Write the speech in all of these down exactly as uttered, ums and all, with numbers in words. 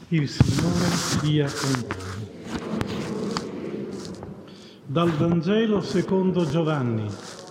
Il Signore sia con voi. Dal Vangelo secondo Giovanni.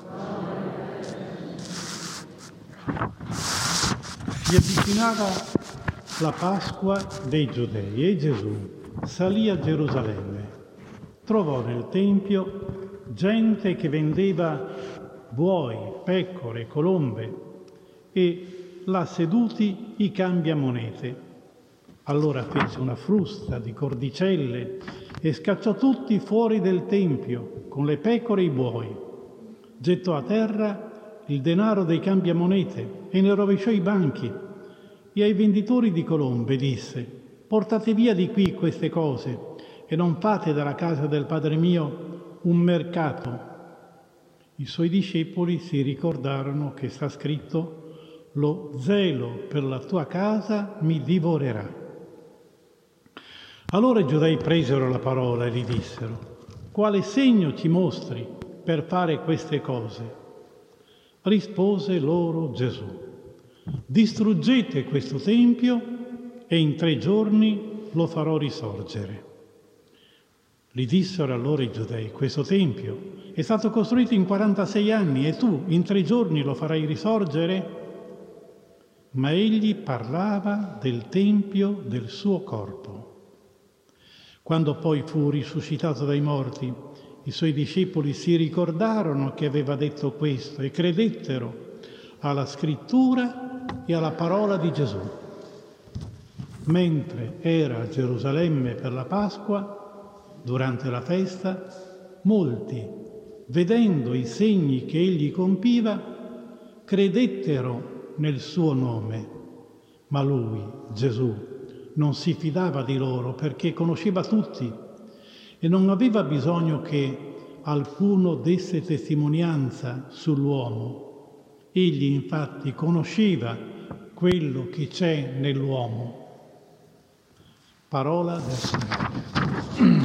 Si avvicinava la Pasqua dei Giudei e Gesù salì a Gerusalemme. Trovò nel Tempio gente che vendeva buoi, pecore, colombe e là seduti i cambiamonete. Allora fece una frusta di cordicelle e scacciò tutti fuori del Tempio con le pecore e i buoi. Gettò a terra il denaro dei cambiamonete e ne rovesciò i banchi. E ai venditori di colombe disse: portate via di qui queste cose e non fate dalla casa del Padre mio un mercato. I suoi discepoli si ricordarono che sta scritto: lo zelo per la tua casa mi divorerà. Allora i giudei presero la parola e gli dissero: quale segno ci mostri per fare queste cose? Rispose loro Gesù: distruggete questo tempio e in tre giorni lo farò risorgere. Gli dissero allora i giudei: questo tempio è stato costruito in quarantasei anni e tu in tre giorni lo farai risorgere? Ma egli parlava del tempio del suo corpo. Quando poi fu risuscitato dai morti, i suoi discepoli si ricordarono che aveva detto questo e credettero alla scrittura e alla parola di Gesù. Mentre era a Gerusalemme per la Pasqua, durante la festa, molti, vedendo i segni che egli compiva, credettero nel suo nome. Ma lui, Gesù, non si fidava di loro perché conosceva tutti e non aveva bisogno che alcuno desse testimonianza sull'uomo. Egli infatti conosceva quello che c'è nell'uomo. Parola del Signore.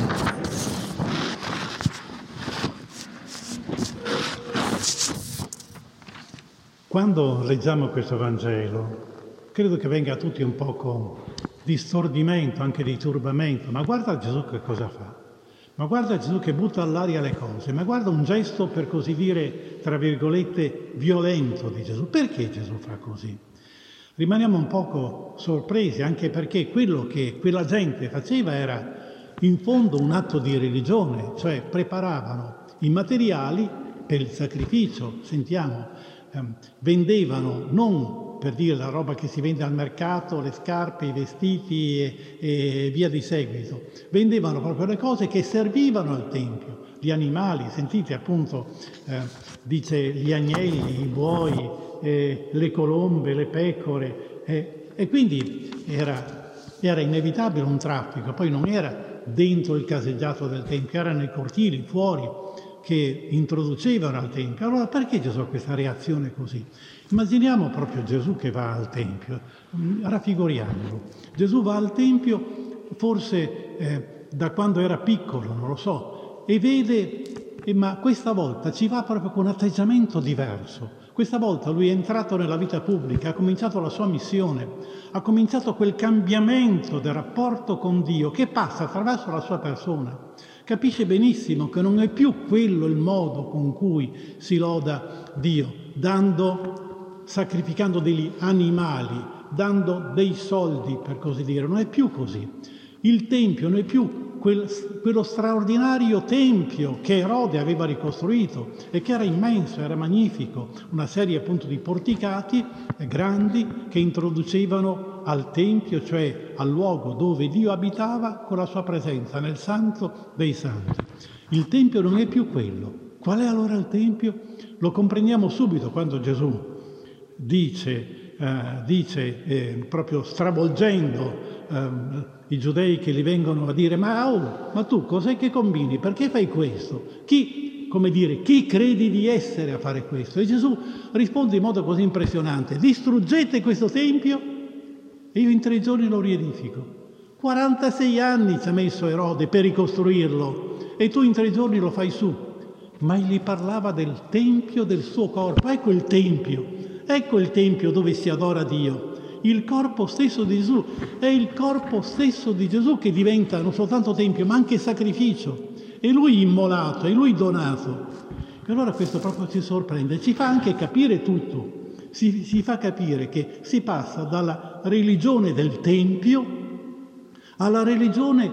Quando leggiamo questo Vangelo, credo che venga a tutti un poco di stordimento, anche di turbamento. Ma guarda Gesù che cosa fa. Ma guarda Gesù che butta all'aria le cose. Ma guarda un gesto, per così dire, tra virgolette, violento di Gesù. Perché Gesù fa così? Rimaniamo un poco sorpresi, anche perché quello che quella gente faceva era in fondo un atto di religione, cioè preparavano i materiali per il sacrificio. Sentiamo, ehm, vendevano non per dire la roba che si vende al mercato, le scarpe, i vestiti e, e via di seguito. Vendevano proprio le cose che servivano al Tempio, gli animali, sentite appunto, eh, dice gli agnelli, i buoi, eh, le colombe, le pecore, eh, e quindi era, era inevitabile un traffico. Poi non era dentro il caseggiato del Tempio, era nei cortili, fuori, che introducevano al Tempio. Allora perché Gesù ha questa reazione così? Immaginiamo proprio Gesù che va al Tempio, raffiguriamolo. Gesù va al Tempio forse eh, da quando era piccolo, non lo so, e vede, eh, ma questa volta ci va proprio con un atteggiamento diverso. Questa volta lui è entrato nella vita pubblica, ha cominciato la sua missione, ha cominciato quel cambiamento del rapporto con Dio che passa attraverso la sua persona. Capisce benissimo che non è più quello il modo con cui si loda Dio, dando, sacrificando degli animali, dando dei soldi, per così dire. Non è più così. Il Tempio non è più quel, quello straordinario Tempio che Erode aveva ricostruito e che era immenso, era magnifico, una serie appunto di porticati grandi che introducevano al Tempio, cioè al luogo dove Dio abitava con la sua presenza, nel Santo dei Santi. Il Tempio non è più quello. Qual è allora il Tempio? Lo comprendiamo subito quando Gesù dice, eh, dice eh, proprio stravolgendo eh, i giudei che gli vengono a dire: ma, oh, ma tu cos'è che combini? Perché fai questo? Chi, come dire, chi credi di essere a fare questo? E Gesù risponde in modo così impressionante: distruggete questo Tempio e io in tre giorni lo riedifico. quarantasei anni ci ha messo Erode per ricostruirlo e tu in tre giorni lo fai su. Ma gli parlava del Tempio del suo corpo. Ecco il Tempio, ecco il Tempio dove si adora Dio. il corpo stesso di Gesù. È il corpo stesso di Gesù che diventa non soltanto tempio, ma anche sacrificio. È Lui immolato, è Lui donato. E allora questo proprio ci sorprende, ci fa anche capire tutto. Si, si fa capire che si passa dalla religione del Tempio alla religione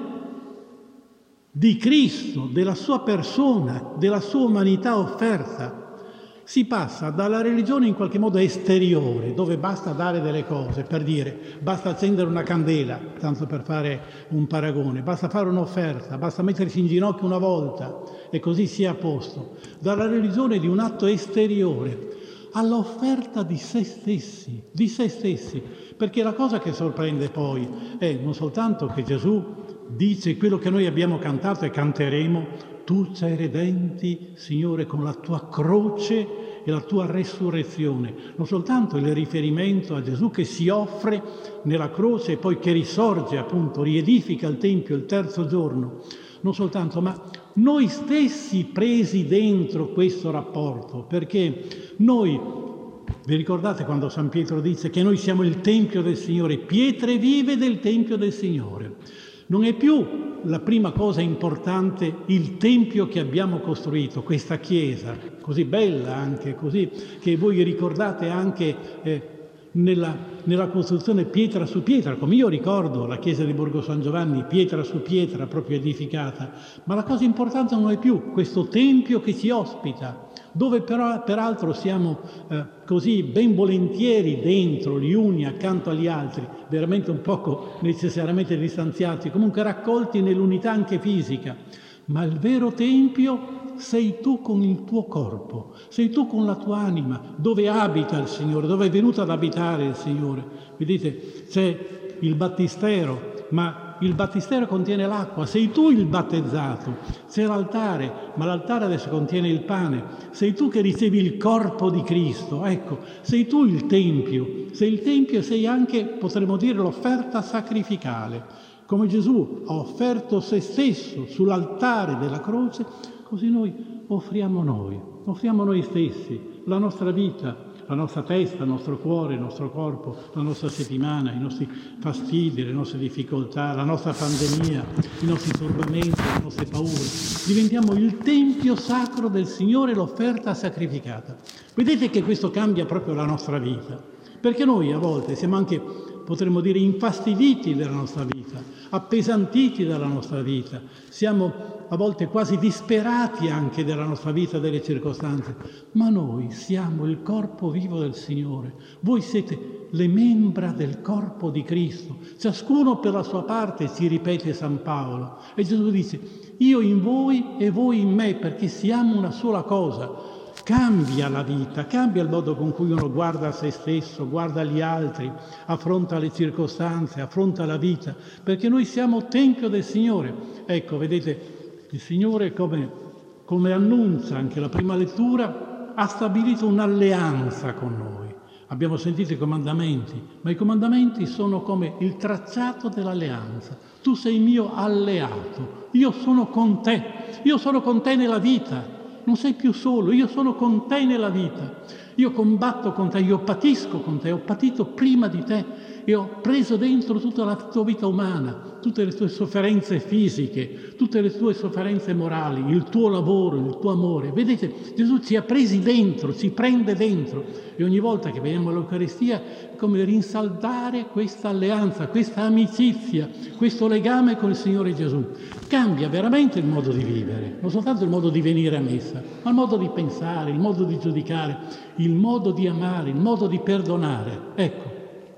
di Cristo, della sua persona, della sua umanità offerta. Si passa dalla religione in qualche modo esteriore, dove basta dare delle cose, per dire, basta accendere una candela, tanto per fare un paragone, basta fare un'offerta, basta mettersi in ginocchio una volta e così sia a posto. Dalla religione di un atto esteriore all'offerta di se stessi, di se stessi, perché la cosa che sorprende poi è non soltanto che Gesù dice quello che noi abbiamo cantato e canteremo: tu ci hai redenti, Signore, con la tua croce e la tua resurrezione. Non soltanto il riferimento a Gesù che si offre nella croce e poi che risorge, appunto, riedifica il Tempio il terzo giorno, non soltanto, ma noi stessi presi dentro questo rapporto, perché noi, vi ricordate quando San Pietro dice che noi siamo il Tempio del Signore, pietre vive del Tempio del Signore. Non è più la prima cosa importante il Tempio che abbiamo costruito, questa Chiesa, così bella anche, così che voi ricordate anche eh, nella, nella costruzione pietra su pietra, come io ricordo la Chiesa di Borgo San Giovanni, pietra su pietra, proprio edificata. Ma la cosa importante non è più questo Tempio che ci ospita, dove però peraltro siamo eh, così ben volentieri dentro, gli uni accanto agli altri, veramente un poco necessariamente distanziati, comunque raccolti nell'unità anche fisica. Ma il vero Tempio sei tu con il tuo corpo, sei tu con la tua anima, dove abita il Signore, dove è venuto ad abitare il Signore. Vedete, c'è il battistero, ma il battistero contiene l'acqua, sei tu il battezzato. C'è l'altare, ma l'altare adesso contiene il pane. Sei tu che ricevi il corpo di Cristo, ecco, sei tu il Tempio. Sei il Tempio, sei anche, potremmo dire, l'offerta sacrificale. Come Gesù ha offerto se stesso sull'altare della croce, così noi offriamo noi, offriamo noi stessi, la nostra vita, la nostra testa, il nostro cuore, il nostro corpo, la nostra settimana, i nostri fastidi, le nostre difficoltà, la nostra pandemia, i nostri turbamenti, le nostre paure. Diventiamo il Tempio sacro del Signore, l'offerta sacrificata. Vedete che questo cambia proprio la nostra vita, perché noi a volte siamo anche, potremmo dire, infastiditi della nostra vita, appesantiti dalla nostra vita, siamo a volte quasi disperati anche della nostra vita, delle circostanze, ma noi siamo il corpo vivo del Signore, voi siete le membra del corpo di Cristo, ciascuno per la sua parte, ci ripete San Paolo, e Gesù dice: io in voi e voi in me, perché siamo una sola cosa. Cambia la vita, cambia il modo con cui uno guarda a se stesso, guarda gli altri, affronta le circostanze, affronta la vita, perché noi siamo Tempio del Signore. Ecco, vedete, il Signore, come, come annuncia anche la prima lettura, ha stabilito un'alleanza con noi. Abbiamo sentito i comandamenti, ma i comandamenti sono come il tracciato dell'alleanza. Tu sei mio alleato, io sono con te, io sono con te nella vita. Non sei più solo, io sono con te nella vita, io combatto con te, io patisco con te, ho patito prima di te e ho preso dentro tutta la tua vita umana, tutte le tue sofferenze fisiche, tutte le tue sofferenze morali, il tuo lavoro, il tuo amore. Vedete, Gesù ci ha presi dentro, ci prende dentro e ogni volta che veniamo all'Eucaristia è come rinsaldare questa alleanza, questa amicizia, questo legame con il Signore Gesù. Cambia veramente il modo di vivere, non soltanto il modo di venire a messa, ma il modo di pensare, il modo di giudicare, il modo di amare, il modo di perdonare. Ecco,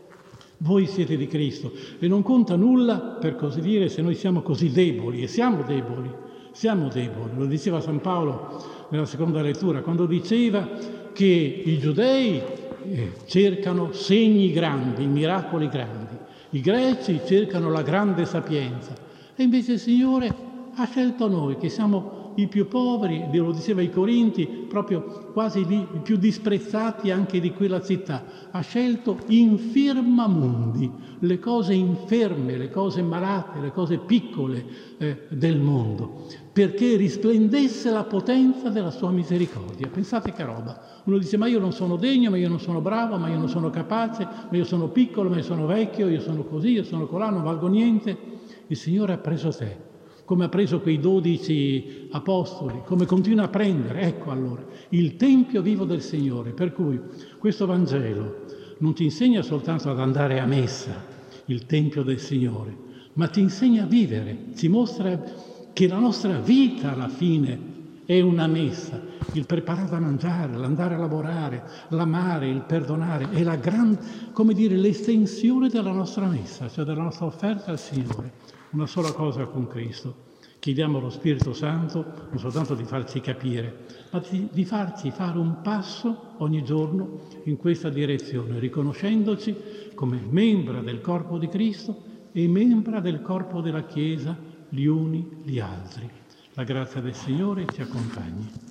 voi siete di Cristo e non conta nulla, per così dire, se noi siamo così deboli, e siamo deboli, siamo deboli. Lo diceva San Paolo nella seconda lettura, quando diceva che i giudei cercano segni grandi, miracoli grandi, i greci cercano la grande sapienza, e invece il Signore ha scelto noi, che siamo i più poveri, lo diceva ai Corinti, proprio quasi i più disprezzati anche di quella città. Ha scelto infirma mundi, le cose inferme, le cose malate, le cose piccole eh, del mondo, perché risplendesse la potenza della sua misericordia. Pensate che roba. Uno dice: ma io non sono degno, ma io non sono bravo, ma io non sono capace, ma io sono piccolo, ma io sono vecchio, io sono così, io sono colà, non valgo niente. Il Signore ha preso te, come ha preso quei dodici apostoli, come continua a prendere. Ecco allora il Tempio vivo del Signore. Per cui questo Vangelo non ti insegna soltanto ad andare a messa, il Tempio del Signore, ma ti insegna a vivere, ci mostra che la nostra vita alla fine è una messa, il preparare a mangiare, l'andare a lavorare, l'amare, il perdonare, è la grande, come dire, l'estensione della nostra messa, cioè della nostra offerta al Signore. Una sola cosa con Cristo. Chiediamo allo Spirito Santo non soltanto di farci capire, ma di, di farci fare un passo ogni giorno in questa direzione, riconoscendoci come membra del corpo di Cristo e membra del corpo della Chiesa, gli uni gli altri. La grazia del Signore ci accompagni.